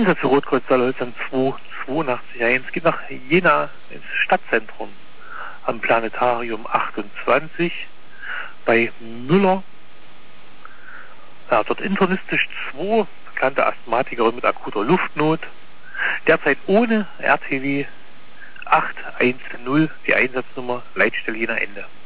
Einsatz für Rotkreuz Saarlouis-Holstein 282 geht nach Jena ins Stadtzentrum am Planetarium 28 bei Müller. Ja, dort internistisch 2 bekannte Asthmatikerin mit akuter Luftnot. Derzeit ohne RTW 810, die Einsatznummer, Leitstelle Jena Ende.